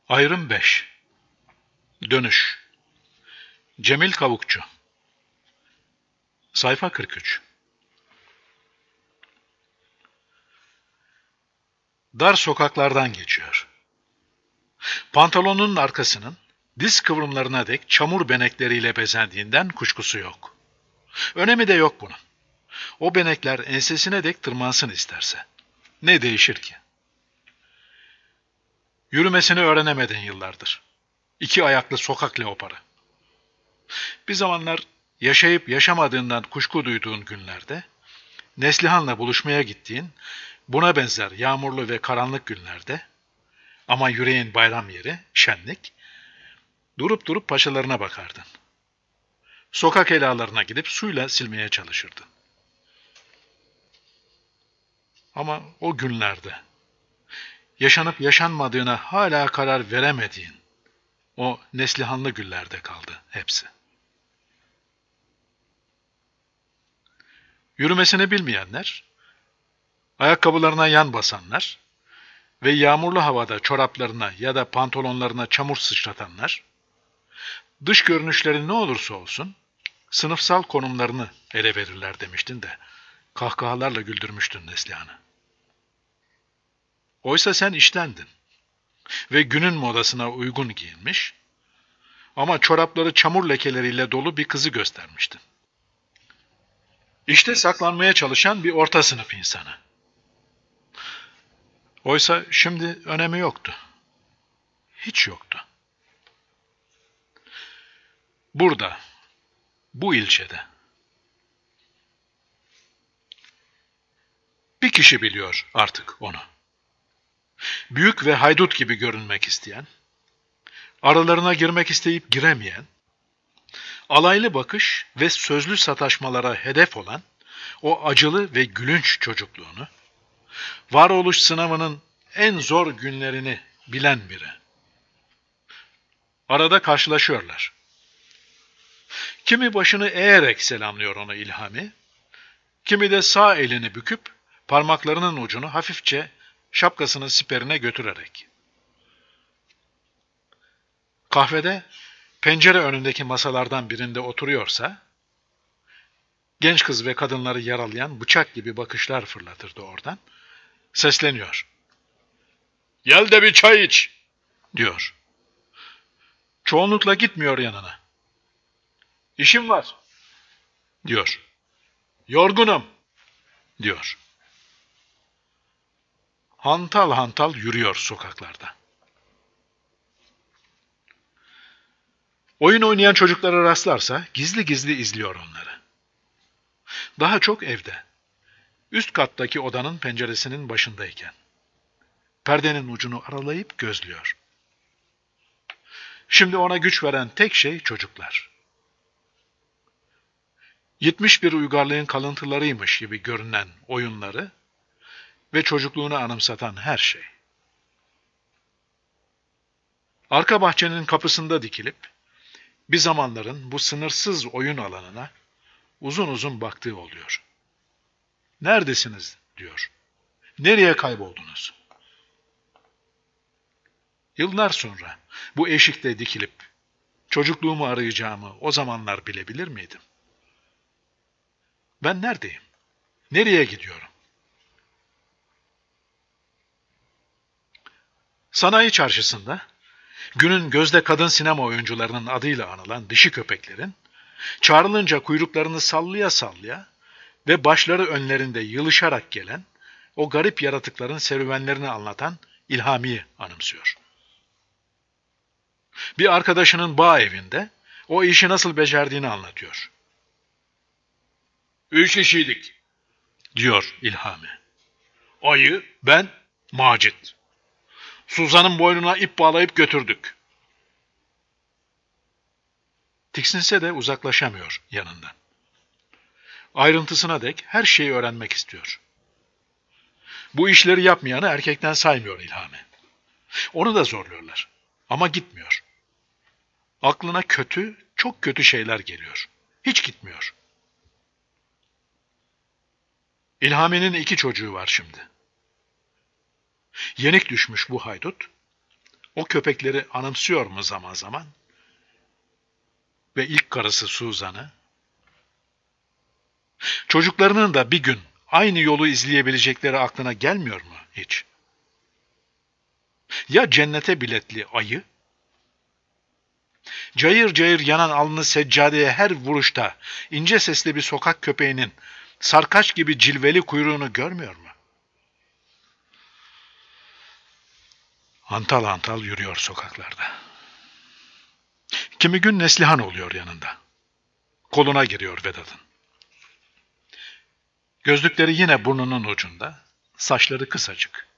Ayrım 5. Dönüş. Cemil Kavukçu. Sayfa 43. Dar sokaklardan geçiyor. Pantolonunun arkasının diz kıvrımlarına dek çamur benekleriyle bezendiğinden kuşkusu yok. Önemi de yok bunun. O benekler ensesine dek tırmansın isterse. Ne değişir ki? Yürümesini öğrenemedin yıllardır. İki ayaklı sokak leoparı. Bir zamanlar yaşayıp yaşamadığından kuşku duyduğun günlerde, Neslihan'la buluşmaya gittiğin, buna benzer yağmurlu ve karanlık günlerde, ama yüreğin bayram yeri, şenlik, durup durup paçalarına bakardın. Sokak helalarına gidip suyla silmeye çalışırdın. Ama o günlerde, yaşanıp yaşanmadığına hala karar veremediğin, o Neslihanlı günlerde kaldı hepsi. Yürümesini bilmeyenler, ayakkabılarına yan basanlar ve yağmurlu havada çoraplarına ya da pantolonlarına çamur sıçratanlar, dış görünüşleri ne olursa olsun, sınıfsal konumlarını ele verirler demiştin de, kahkahalarla güldürmüştün Neslihan'ı. Oysa sen işlendin ve günün modasına uygun giyinmiş, ama çorapları çamur lekeleriyle dolu bir kızı göstermiştin. İşte saklanmaya çalışan bir orta sınıf insanı. Oysa şimdi önemi yoktu. Hiç yoktu. Burada, bu ilçede. Bir kişi biliyor artık onu. Büyük ve haydut gibi görünmek isteyen, aralarına girmek isteyip giremeyen, alaylı bakış ve sözlü sataşmalara hedef olan o acılı ve gülünç çocukluğunu, varoluş sınavının en zor günlerini bilen biri. Arada karşılaşıyorlar. Kimi başını eğerek selamlıyor onu İlhami, kimi de sağ elini büküp parmaklarının ucunu hafifçe şapkasının siperine götürerek. Kahvede pencere önündeki masalardan birinde oturuyorsa, genç kız ve kadınları yaralayan bıçak gibi bakışlar fırlatırdı oradan. Sesleniyor. "Gel de bir çay iç," diyor. Çoğunlukla gitmiyor yanına. "İşim var," diyor. "Yorgunum," diyor. Hantal hantal yürüyor sokaklarda. Oyun oynayan çocuklara rastlarsa gizli gizli izliyor onları. Daha çok evde. Üst kattaki odanın penceresinin başındayken. Perdenin ucunu aralayıp gözlüyor. Şimdi ona güç veren tek şey çocuklar. Gitmiş bir uygarlığın kalıntılarıymış gibi görünen oyunları ve çocukluğunu anımsatan her şey. Arka bahçenin kapısında dikilip bir zamanların bu sınırsız oyun alanına uzun uzun baktığı oluyor. "Neredesiniz?" diyor. "Nereye kayboldunuz?" Yıllar sonra bu eşikte dikilip çocukluğumu arayacağımı o zamanlar bilebilir miydim? Ben neredeyim? Nereye gidiyorum? Sanayi çarşısında günün gözde kadın sinema oyuncularının adıyla anılan dişi köpeklerin çağrılınca kuyruklarını sallaya sallaya ve başları önlerinde yılışarak gelen o garip yaratıkların serüvenlerini anlatan İlhami'yi anımsıyor. Bir arkadaşının bağ evinde o işi nasıl becerdiğini anlatıyor. "Üç kişiydik," diyor İlhami. "Ayı, ben, Macit. Suzan'ın boynuna ip bağlayıp götürdük." Tiksinse de uzaklaşamıyor yanından. Ayrıntısına dek her şeyi öğrenmek istiyor. Bu işleri yapmayanı erkekten saymıyor İlhami. Onu da zorluyorlar. Ama gitmiyor. Aklına kötü, çok kötü şeyler geliyor. Hiç gitmiyor. İlhami'nin 2 çocuğu var şimdi. Yenik düşmüş bu haydut, O köpekleri anımsıyor mu zaman zaman? Ve ilk karısı Suzan'ı? Çocuklarının da bir gün aynı yolu izleyebilecekleri aklına gelmiyor mu hiç? Ya cennete biletli ayı? Cayır cayır yanan alnı seccadeye her vuruşta ince sesli bir sokak köpeğinin sarkaç gibi cilveli kuyruğunu görmüyor mu? Antal antal yürüyor sokaklarda. Kimi gün Neslihan oluyor yanında. Koluna giriyor Vedat'ın. Gözlükleri yine burnunun ucunda, saçları kısacık.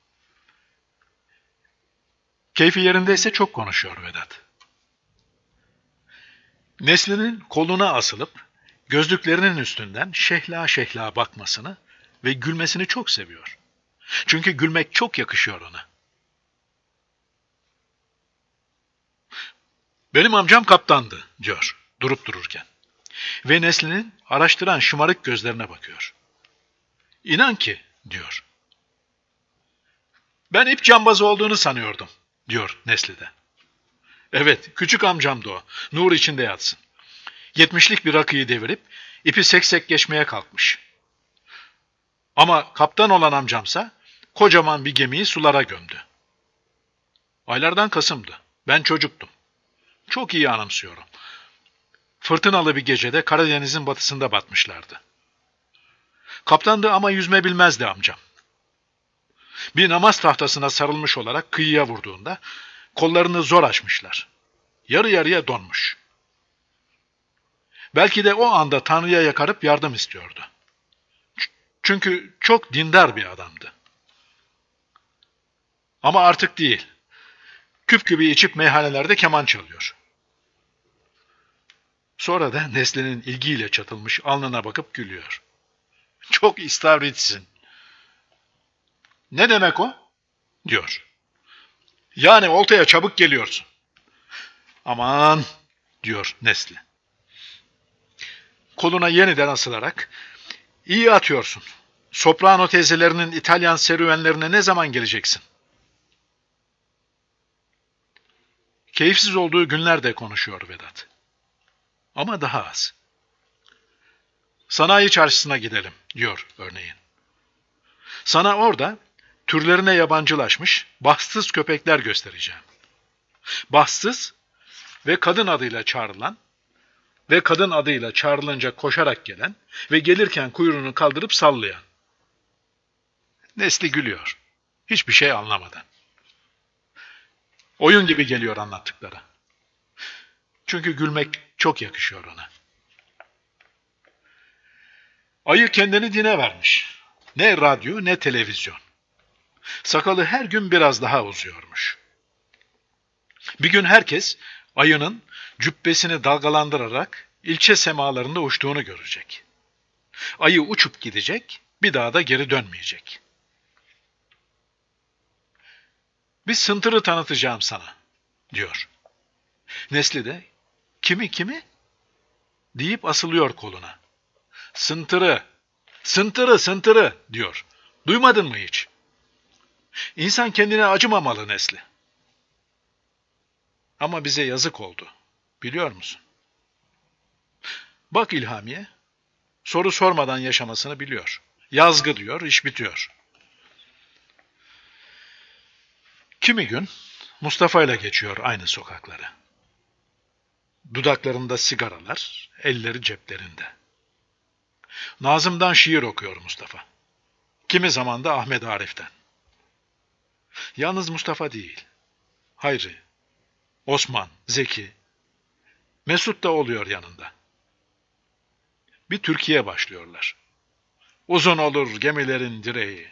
Keyfi yerindeyse çok konuşuyor Vedat. Nesli'nin koluna asılıp gözlüklerinin üstünden şehla şehla bakmasını ve gülmesini çok seviyor. Çünkü gülmek çok yakışıyor ona. Benim amcam kaptandı diyor durup dururken. Ve Nesli'nin araştıran şımarık gözlerine bakıyor. İnan ki diyor. Ben ip cambazı olduğunu sanıyordum diyor Nesli de. Evet, küçük amcamdı o. Nur içinde yatsın. 70'lik bir rakıyı devirip ipi seksek geçmeye kalkmış. Ama kaptan olan amcamsa kocaman bir gemiyi sulara gömdü. Aylardan Kasım'dı. Ben çocuktum. Çok iyi anımsıyorum. Fırtınalı bir gecede Karadeniz'in batısında batmışlardı. Kaptandı ama yüzme bilmezdi amcam. Bir namaz tahtasına sarılmış olarak kıyıya vurduğunda kollarını zor açmışlar. Yarı yarıya donmuş. Belki de o anda Tanrı'ya yakarıp yardım istiyordu. Çünkü çok dindar bir adamdı. Ama artık değil. Küp gibi içip meyhanelerde keman çalıyor. Sonra da Nesli'nin ilgiyle çatılmış alnına bakıp gülüyor. Çok istavritsin. Ne demek o? Diyor. Yani oltaya çabuk geliyorsun. Aman diyor Nesli. Koluna yeniden asılarak iyi atıyorsun. Soprano teyzelerinin İtalyan serüvenlerine ne zaman geleceksin? Keyifsiz olduğu günlerde konuşuyor Vedat. Ama daha az. Sanayi çarşısına gidelim diyor örneğin. Sana orada türlerine yabancılaşmış bahtsız köpekler göstereceğim. Bahtsız ve kadın adıyla çağrılan ve kadın adıyla çağrılınca koşarak gelen ve gelirken kuyruğunu kaldırıp sallayan. Nesli gülüyor. Hiçbir şey anlamadan. Oyun gibi geliyor anlattıkları. Çünkü gülmek çok yakışıyor ona. Ayı kendini dine vermiş. Ne radyo ne televizyon. Sakalı her gün biraz daha uzuyormuş. Bir gün herkes ayının cübbesini dalgalandırarak ilçe semalarında uçtuğunu görecek. Ayı uçup gidecek, bir daha da geri dönmeyecek. Bir sıntırı tanıtacağım sana, diyor. Nesli de, kimi? Deyip asılıyor koluna. Sıntırı, sıntırı, diyor. Duymadın mı hiç? İnsan kendine acımamalı Nesli. Ama bize yazık oldu, biliyor musun? Bak İlhamiye, soru sormadan yaşamasını biliyor. Yazgı diyor, iş bitiyor. Kimi gün Mustafa ile geçiyor aynı sokakları. Dudaklarında sigaralar, elleri ceplerinde. Nazım'dan şiir okuyor Mustafa. Kimi zaman da Ahmet Arif'ten. Yalnız Mustafa değil. Hayri, Osman, Zeki, Mesut da oluyor yanında. Bir türküye başlıyorlar. Uzun olur gemilerin direği.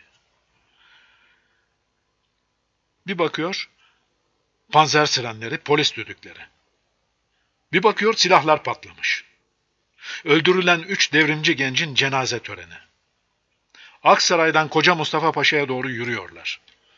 Bir bakıyor, panzer sirenleri, polis düdükleri. Bir bakıyor silahlar patlamış. Öldürülen 3 devrimci gencin cenaze töreni. Aksaray'dan Koca Mustafa Paşa'ya doğru yürüyorlar.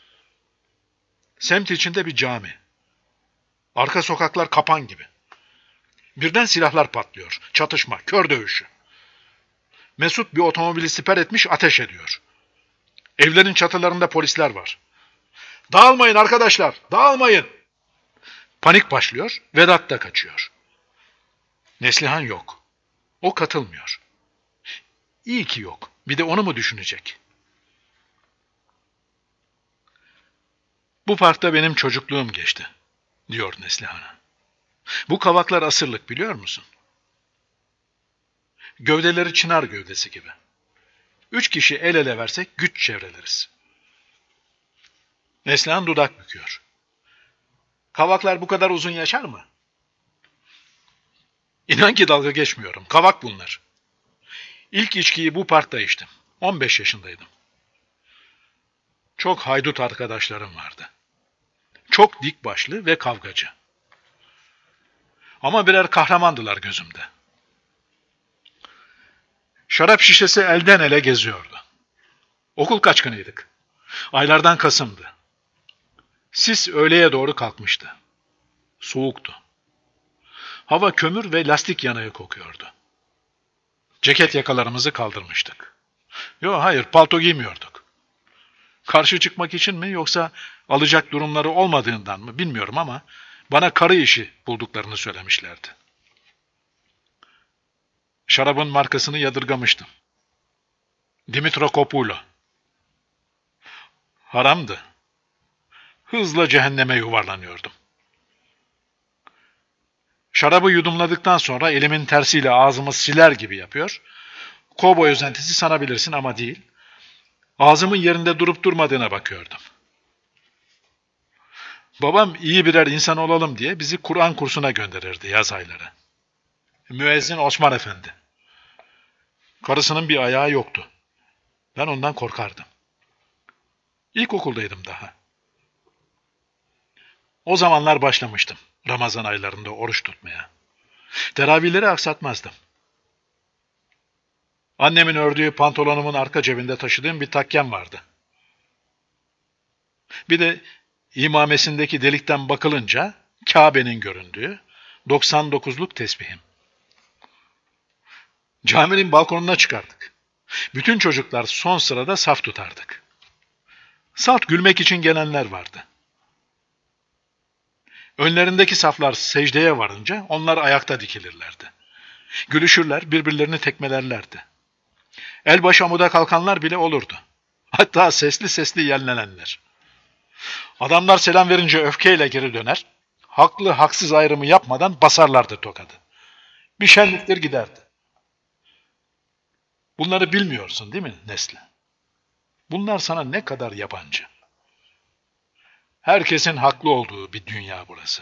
Semt içinde bir cami. Arka sokaklar kapan gibi. Birden silahlar patlıyor. Çatışma, kör dövüşü. Mesut bir otomobili siper etmiş, ateş ediyor. Evlerin çatılarında polisler var. Dağılmayın arkadaşlar, dağılmayın. Panik başlıyor, Vedat da kaçıyor. Neslihan yok. O katılmıyor. İyi ki yok. Bir de onu mu düşünecek? Bu parkta benim çocukluğum geçti, diyor Neslihan'a. Bu kavaklar asırlık biliyor musun? Gövdeleri çınar gövdesi gibi. 3 kişi el ele versek güç çevreleriz. Neslihan dudak büküyor. Kavaklar bu kadar uzun yaşar mı? İnan ki dalga geçmiyorum. Kavak bunlar. İlk içkiyi bu parkta içtim. 15 yaşındaydım. Çok haydut arkadaşlarım vardı. Çok dik başlı ve kavgacı. Ama birer kahramandılar gözümde. Şarap şişesi elden ele geziyordu. Okul kaçkınıydık. Aylardan Kasım'dı. Sis öğleye doğru kalkmıştı. Soğuktu. Hava kömür ve lastik yanığı kokuyordu. Ceket yakalarımızı kaldırmıştık. Hayır, palto giymiyorduk. Karşı çıkmak için mi yoksa alacak durumları olmadığından mı bilmiyorum ama bana karı işi bulduklarını söylemişlerdi. Şarabın markasını yadırgamıştım. Dimitrokopulo. Haramdı. Hızla cehenneme yuvarlanıyordum. Şarabı yudumladıktan sonra elimin tersiyle ağzımı siler gibi yapıyor. Kovboy özentisi sanabilirsin ama değil. Ağzımın yerinde durup durmadığına bakıyordum. Babam iyi birer insan olalım diye bizi Kur'an kursuna gönderirdi yaz ayları. Müezzin Osman Efendi. Karısının bir ayağı yoktu. Ben ondan korkardım. İlkokuldaydım daha. O zamanlar başlamıştım Ramazan aylarında oruç tutmaya. Teravihleri aksatmazdım. Annemin ördüğü pantolonumun arka cebinde taşıdığım bir takkem vardı. Bir de imamesindeki delikten bakılınca Kabe'nin göründüğü 99'luk tesbihim. Caminin balkonuna çıkardık. Bütün çocuklar son sırada saf tutardık. Salt gülmek için gelenler vardı. Önlerindeki saflar secdeye varınca onlar ayakta dikilirlerdi. Gülüşürler, birbirlerini tekmelerlerdi. Elbaş amuda kalkanlar bile olurdu. Hatta sesli sesli yellenenler. Adamlar selam verince öfkeyle geri döner, haklı haksız ayrımı yapmadan basarlardı tokadı. Bir şenliktir giderdi. Bunları bilmiyorsun değil mi Nesli? Bunlar sana ne kadar yabancı. Herkesin haklı olduğu bir dünya burası.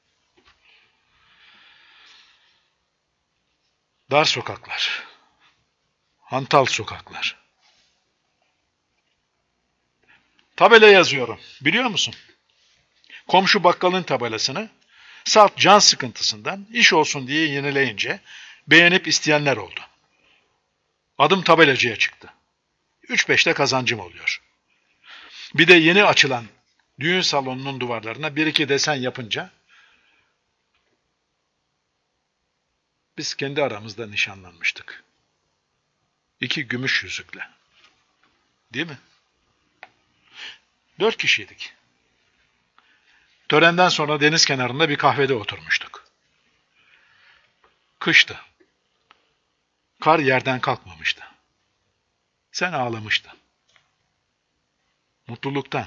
Dar sokaklar, hantal sokaklar. Tabela yazıyorum, biliyor musun? Komşu bakkalın tabelasını salt can sıkıntısından iş olsun diye yenileyince beğenip isteyenler oldu. Adım tabelacıya çıktı. 3-5'te kazancım oluyor. Bir de yeni açılan düğün salonunun duvarlarına bir iki desen yapınca biz kendi aramızda nişanlanmıştık. 2 gümüş yüzükle. Değil mi? 4 kişiydik. Törenden sonra deniz kenarında bir kahvede oturmuştuk. Kıştı. Kar yerden kalkmamıştı. Sen ağlamıştın. Mutluluktan.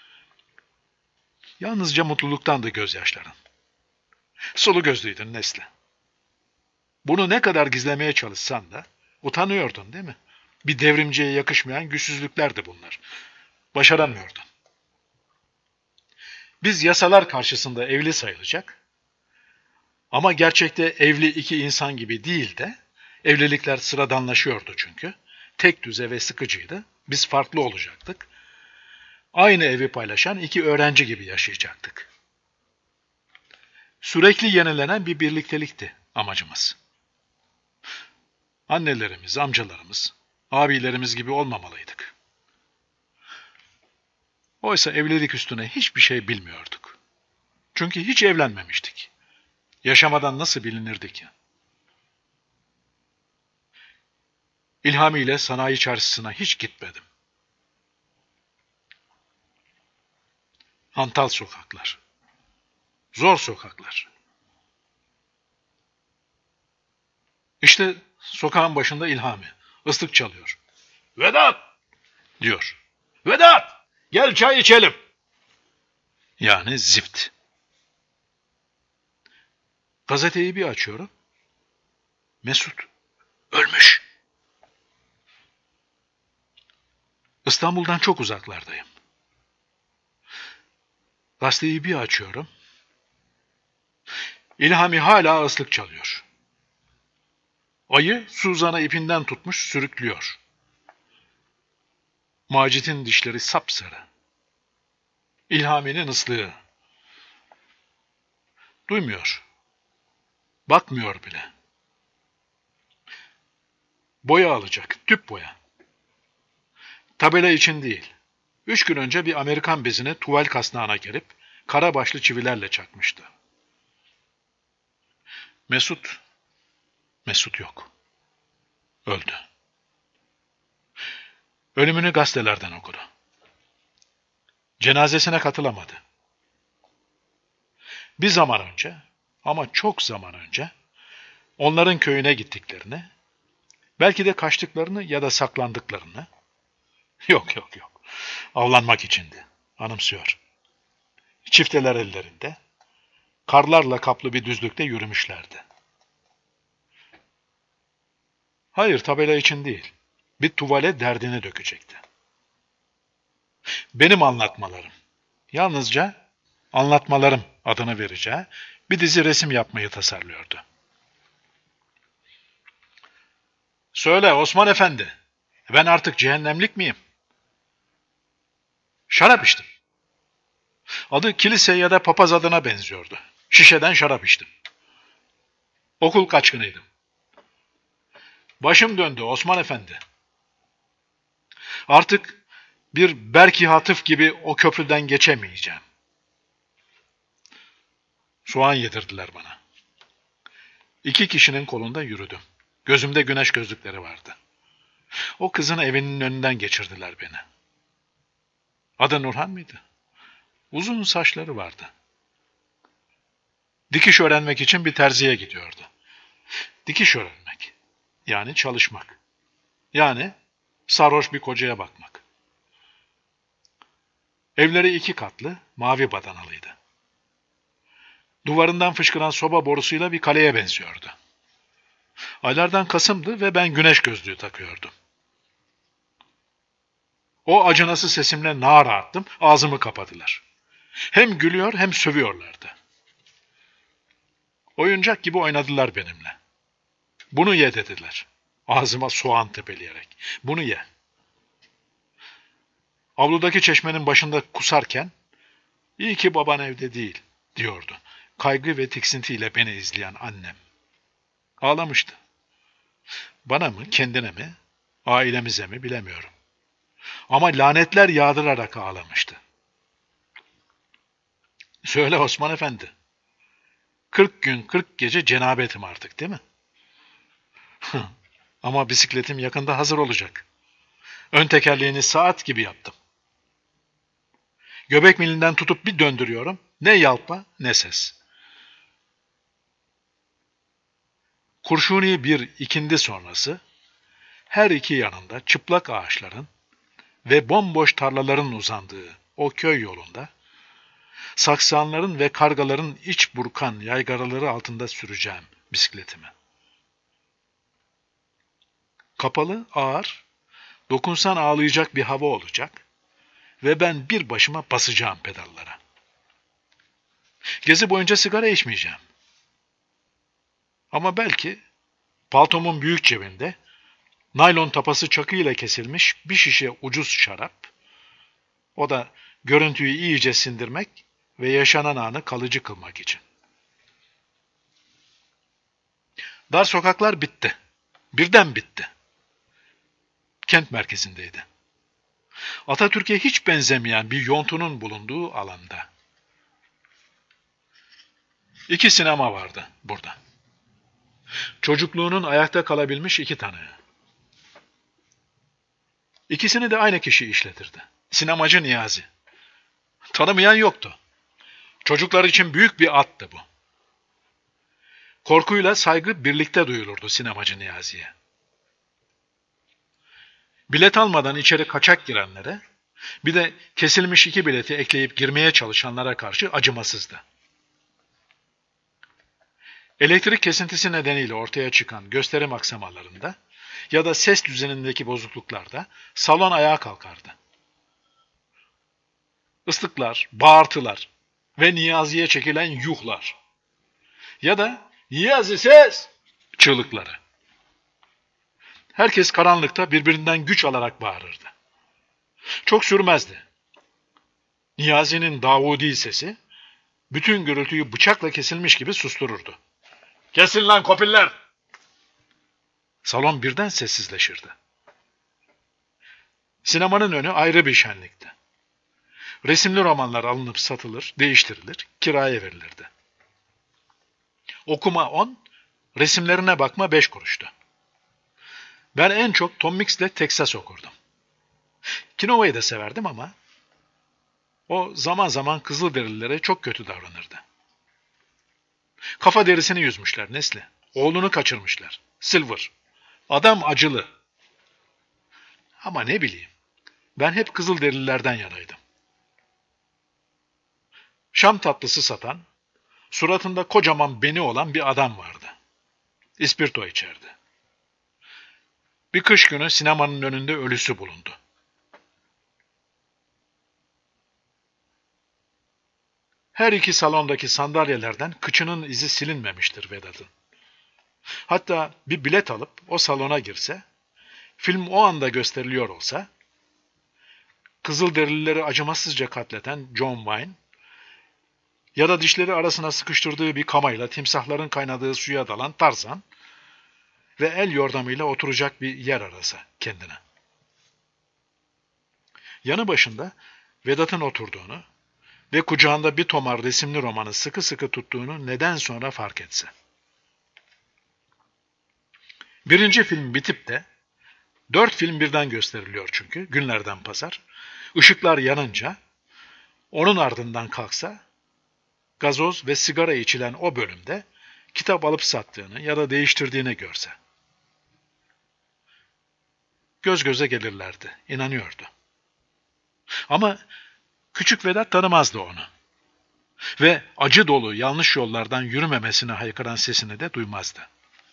Yalnızca mutluluktandı gözyaşların. Sulu gözlüydün Nesli. Bunu ne kadar gizlemeye çalışsan da utanıyordun değil mi? Bir devrimciye yakışmayan güçsüzlüklerdi bunlar. Başaramıyordun. Biz yasalar karşısında evli sayılacak ama gerçekte evli 2 insan gibi değil de evlilikler sıradanlaşıyordu çünkü. Tek düze ve sıkıcıydı. Biz farklı olacaktık. Aynı evi paylaşan 2 öğrenci gibi yaşayacaktık. Sürekli yenilenen bir birliktelikti amacımız. Annelerimiz, amcalarımız, abilerimiz gibi olmamalıydık. Oysa evlilik üstüne hiçbir şey bilmiyorduk. Çünkü hiç evlenmemiştik. Yaşamadan nasıl bilinirdi ki? İlhami ile sanayi çarşısına hiç gitmedim. Hantal sokaklar. Zor sokaklar. İşte sokağın başında İlhami. Islık çalıyor. Vedat! Diyor. Vedat! Gel çay içelim. Yani zift. Gazeteyi bir açıyorum. Mesut. Ölmüş. İstanbul'dan çok uzaklardayım. Gazeteyi bir açıyorum. İlhami hala ıslık çalıyor. Ayı Suzan'ı ipinden tutmuş sürüklüyor. Macit'in dişleri sapsarı. İlhami'nin ıslığı. Duymuyor. Bakmıyor bile. Boya alacak. Tüp boya. Tabela için değil. 3 gün önce bir Amerikan bezine tuval kasnağına gelip kara başlı çivilerle çakmıştı. Mesut yok. Öldü. Ölümünü gazetelerden okudu. Cenazesine katılamadı. Bir zaman önce, ama çok zaman önce, onların köyüne gittiklerini, belki de kaçtıklarını ya da saklandıklarını, yok, avlanmak içindi, anımsıyor. Çifteler ellerinde, karlarla kaplı bir düzlükte yürümüşlerdi. Hayır, tabela için değil, bir tuvale derdini dökecekti. Benim anlatmalarım, yalnızca anlatmalarım adını vereceği bir dizi resim yapmayı tasarlıyordu. Söyle Osman Efendi, ben artık cehennemlik miyim? Şarap içtim. Adı kilise ya da papaz adına benziyordu. Şişeden şarap içtim. Okul kaçkınıydım. Başım döndü Osman Efendi. Artık bir Berki Hatıf gibi o köprüden geçemeyeceğim. Soğan yedirdiler bana. 2 kişinin kolunda yürüdüm. Gözümde güneş gözlükleri vardı. O kızın evinin önünden geçirdiler beni. Adı Nurhan mıydı? Uzun saçları vardı. Dikiş öğrenmek için bir terziye gidiyordu. Dikiş öğrenmek. Yani çalışmak. Yani sarhoş bir kocaya bakmak. Evleri 2 katlı, mavi badanalıydı. Duvarından fışkıran soba borusuyla bir kaleye benziyordu. Aylardan Kasım'dı ve ben güneş gözlüğü takıyordum. O acınası sesimle nara attım, ağzımı kapadılar. Hem gülüyor hem sövüyorlardı. Oyuncak gibi oynadılar benimle. Bunu ye dediler. Ağzıma soğan tepeleyerek. Bunu ye. Avludaki çeşmenin başında kusarken, iyi ki baban evde değil, diyordu. Kaygı ve tiksintiyle beni izleyen annem. Ağlamıştı. Bana mı, kendine mi, ailemize mi bilemiyorum. Ama lanetler yağdırarak ağlamıştı. Söyle Osman Efendi. 40 gün 40 gece cenabetim artık değil mi? Ama bisikletim yakında hazır olacak. Ön tekerleğini saat gibi yaptım. Göbek milinden tutup bir döndürüyorum. Ne yalpa ne ses. Kurşuni bir ikindi sonrası her iki yanında çıplak ağaçların ve bomboş tarlaların uzandığı o köy yolunda saksanların ve kargaların iç burkan yaygaraları altında süreceğim bisikletimi. Kapalı, ağır, dokunsan ağlayacak bir hava olacak ve ben bir başıma basacağım pedallara. Gezi boyunca sigara içmeyeceğim. Ama belki paltomun büyük cebinde naylon tapası çakıyla kesilmiş bir şişe ucuz şarap, o da görüntüyü iyice sindirmek ve yaşanan anı kalıcı kılmak için. Dar sokaklar bitti. Birden bitti. Kent merkezindeydi. Atatürk'e hiç benzemeyen bir yontunun bulunduğu alanda. 2 sinema vardı burada. Çocukluğunun ayakta kalabilmiş 2 tanığı. İkisini de aynı kişi işletirdi. Sinemacı Niyazi. Tanımayan yoktu. Çocuklar için büyük bir attı bu. Korkuyla saygı birlikte duyulurdu sinemacı Niyazi'ye. Bilet almadan içeri kaçak girenlere, bir de kesilmiş 2 bileti ekleyip girmeye çalışanlara karşı acımasızdı. Elektrik kesintisi nedeniyle ortaya çıkan gösterim aksamalarında ya da ses düzenindeki bozukluklarda salon ayağa kalkardı. Islıklar, bağırtılar ve Niyazi'ye çekilen yuhlar ya da "Niyazi ses!" çığlıkları. Herkes karanlıkta birbirinden güç alarak bağırırdı. Çok sürmezdi. Niyazi'nin Davudi sesi bütün gürültüyü bıçakla kesilmiş gibi sustururdu. "Kesin lan kopiller!" Salon birden sessizleşirdi. Sinemanın önü ayrı bir şenlikti. Resimli romanlar alınıp satılır, değiştirilir, kiraya verilirdi. Okuma 10, resimlerine bakma 5 kuruştu. Ben en çok Tom Mix ile Texas okurdum. Kinova'yı da severdim ama o zaman zaman Kızılderililere çok kötü davranırdı. Kafa derisini yüzmüşler Nesli. Oğlunu kaçırmışlar. Silver. Adam acılı. Ama ne bileyim. Ben hep Kızılderililerden yanaydım. Şam tatlısı satan, suratında kocaman beni olan bir adam vardı. İspirto içerdi. Bir kış günü sinemanın önünde ölüsü bulundu. Her iki salondaki sandalyelerden kıçının izi silinmemiştir Vedat'ın. Hatta bir bilet alıp o salona girse, film o anda gösteriliyor olsa, Kızılderilileri acımasızca katleden John Wayne ya da dişleri arasına sıkıştırdığı bir kamayla timsahların kaynadığı suya dalan Tarzan ve el yordamıyla oturacak bir yer arasa kendine. Yanı başında Vedat'ın oturduğunu ve kucağında bir tomar resimli romanı sıkı sıkı tuttuğunu neden sonra fark etse. Birinci film bitip de 4 film birden gösteriliyor çünkü günlerden pazar. Işıklar yanınca onun ardından kalksa gazoz ve sigara içilen o bölümde kitap alıp sattığını ya da değiştirdiğini görse. Göz göze gelirlerdi, inanıyordu. Ama küçük Vedat tanımazdı onu. Ve acı dolu yanlış yollardan yürümemesine haykıran sesini de duymazdı.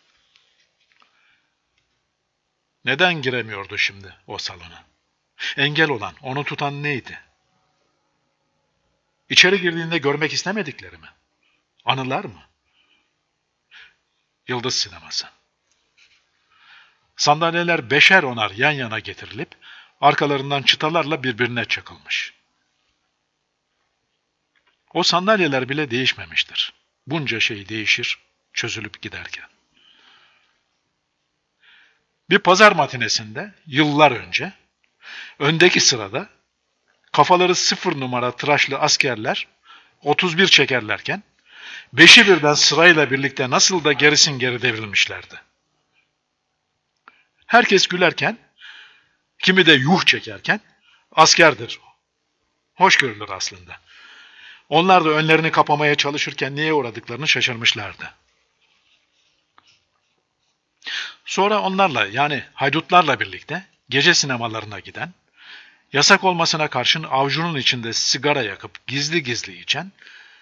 Neden giremiyordu şimdi o salona? Engel olan, onu tutan neydi? İçeri girdiğinde görmek istemedikleri mi? Anılar mı? Yıldız sineması. Sandalyeler 5'er onar yan yana getirilip, arkalarından çıtalarla birbirine çakılmış. O sandalyeler bile değişmemiştir. Bunca şey değişir, çözülüp giderken. Bir pazar matinesinde, yıllar önce, öndeki sırada, kafaları 0 numara tıraşlı askerler 31 çekerlerken, 5'i birden sırayla birlikte nasıl da gerisin geri devrilmişlerdi. Herkes gülerken, kimi de yuh çekerken, askerdir. Hoş görülür aslında. Onlar da önlerini kapamaya çalışırken neye uğradıklarını şaşırmışlardı. Sonra onlarla yani haydutlarla birlikte gece sinemalarına giden, yasak olmasına karşın avcunun içinde sigara yakıp gizli gizli içen,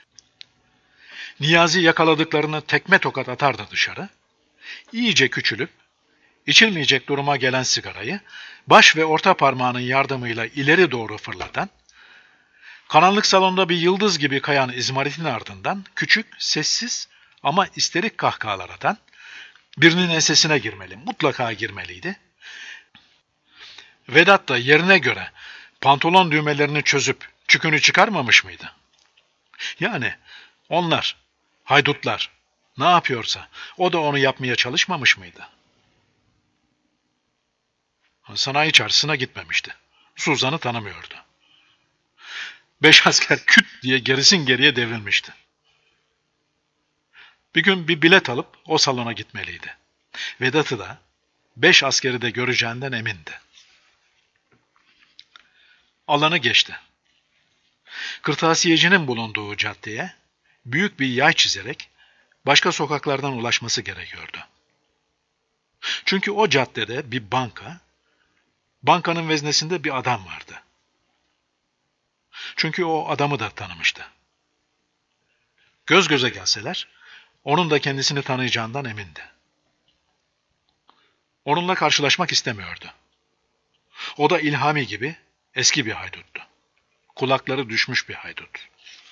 Niyazi yakaladıklarını tekme tokat atardı dışarı, iyice küçülüp, içilmeyecek duruma gelen sigarayı baş ve orta parmağının yardımıyla ileri doğru fırlatan, karanlık salonda bir yıldız gibi kayan izmaritin ardından küçük, sessiz ama isterik kahkahalar atan, birinin ensesine girmeli, mutlaka girmeliydi. Vedat da yerine göre pantolon düğmelerini çözüp çükünü çıkarmamış mıydı? Yani onlar, haydutlar, ne yapıyorsa o da onu yapmaya çalışmamış mıydı? Sanayi çarşısına gitmemişti. Suzan'ı tanımıyordu. 5 asker küt diye gerisin geriye devrilmişti. Bir gün bir bilet alıp o salona gitmeliydi. Vedat'ı da 5 askeri de göreceğinden emindi. Alanı geçti. Kırtasiyecinin bulunduğu caddeye büyük bir yay çizerek başka sokaklardan ulaşması gerekiyordu. Çünkü o caddede bir bankanın veznesinde bir adam vardı. Çünkü o adamı da tanımıştı. Göz göze gelseler, onun da kendisini tanıyacağından emindi. Onunla karşılaşmak istemiyordu. O da İlhami gibi eski bir hayduttu. Kulakları düşmüş bir haydut.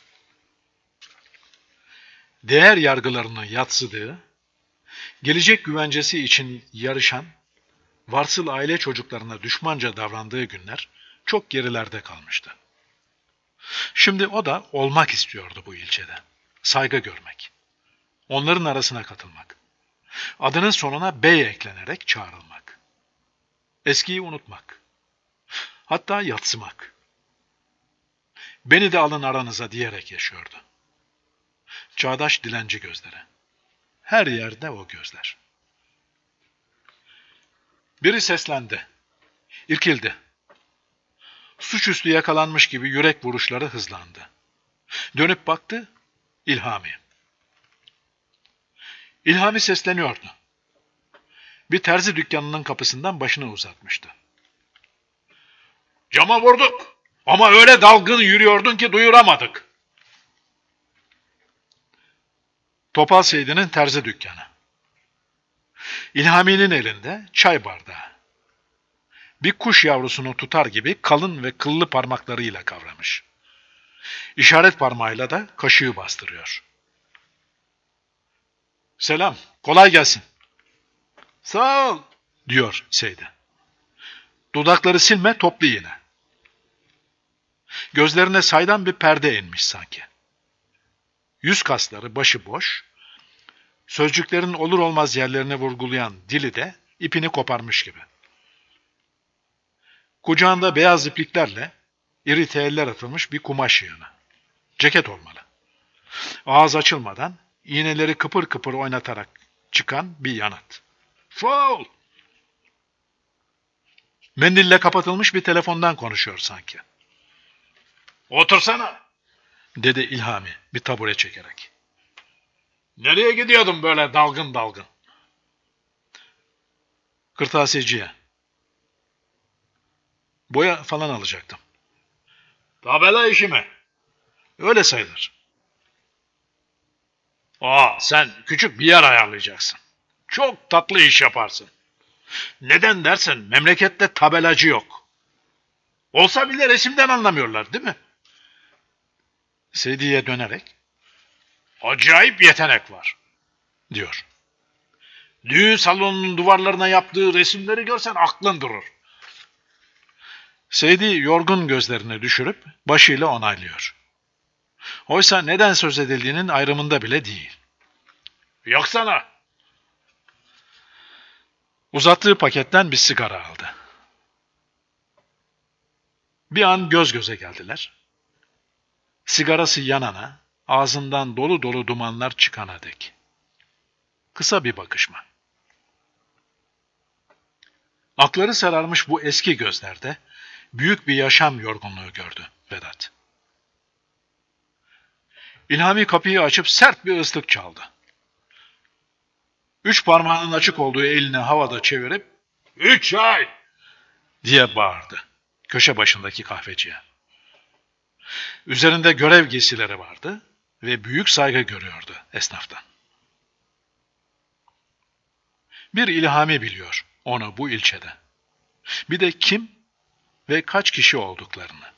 Değer yargılarını yadsıdığı, gelecek güvencesi için yarışan, varsıl aile çocuklarına düşmanca davrandığı günler çok gerilerde kalmıştı. Şimdi o da olmak istiyordu bu ilçede. Saygı görmek. Onların arasına katılmak. Adının sonuna bey eklenerek çağrılmak. Eskiyi unutmak. Hatta yatsımak. Beni de alın aranıza diyerek yaşıyordu. Çağdaş dilenci gözleri. Her yerde o gözler. Biri seslendi. İrkildi. Suçüstü yakalanmış gibi yürek vuruşları hızlandı. Dönüp baktı, İlhami. İlhami sesleniyordu. Bir terzi dükkanının kapısından başını uzatmıştı. Cama vurduk ama öyle dalgın yürüyordun ki duyuramadık. Topal Seydi'nin terzi dükkanı. İlhami'nin elinde çay bardağı. Bir kuş yavrusunu tutar gibi kalın ve kıllı parmaklarıyla kavramış. İşaret parmağıyla da kaşığı bastırıyor. Selam, kolay gelsin. Sağ ol, diyor Seydi. Dudakları silme, toplu yine. Gözlerine saydam bir perde inmiş sanki. Yüz kasları başı boş, sözcüklerin olur olmaz yerlerine vurgulayan dili de ipini koparmış gibi. Kucağında beyaz ipliklerle iri teller atılmış bir kumaş yığını. Ceket olmalı. Ağız açılmadan iğneleri kıpır kıpır oynatarak çıkan bir yanıt. Foul! Mendille kapatılmış bir telefondan konuşuyor sanki. Otursana, dedi İlhami bir tabure çekerek. Nereye gidiyordun böyle dalgın dalgın? Kırtasiyeciye. Boya falan alacaktım. Tabela işi mi? Öyle sayılır. Sen küçük bir yer ayarlayacaksın. Çok tatlı iş yaparsın. Neden dersen memlekette tabelacı yok. Olsa bile resimden anlamıyorlar değil mi? Seydi'ye dönerek acayip yetenek var, diyor. Düğün salonunun duvarlarına yaptığı resimleri görsen aklın durur. Seydi yorgun gözlerini düşürüp başıyla onaylıyor. Oysa neden söz edildiğinin ayrımında bile değil. Yaksana. Uzattığı paketten bir sigara aldı. Bir an göz göze geldiler. Sigarası yanana, ağzından dolu dolu dumanlar çıkana dek. Kısa bir bakışma. Akları sararmış bu eski gözlerde büyük bir yaşam yorgunluğu gördü Vedat. İlhami kapıyı açıp sert bir ıslık çaldı. 3 parmağının açık olduğu elini havada çevirip "3 çay!" diye bağırdı köşe başındaki kahveciye. Üzerinde görev giysileri vardı ve büyük saygı görüyordu esnaftan. Bir İlhami biliyor onu bu ilçede. Bir de kim ve kaç kişi olduklarını.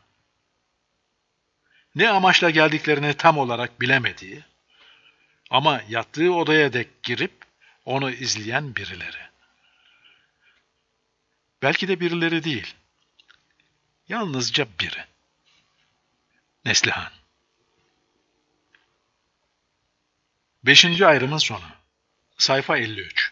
Ne amaçla geldiklerini tam olarak bilemediği ama yattığı odaya dek girip onu izleyen birileri. Belki de birileri değil. Yalnızca biri. Neslihan. 5. ayrımın sonu. Sayfa 53.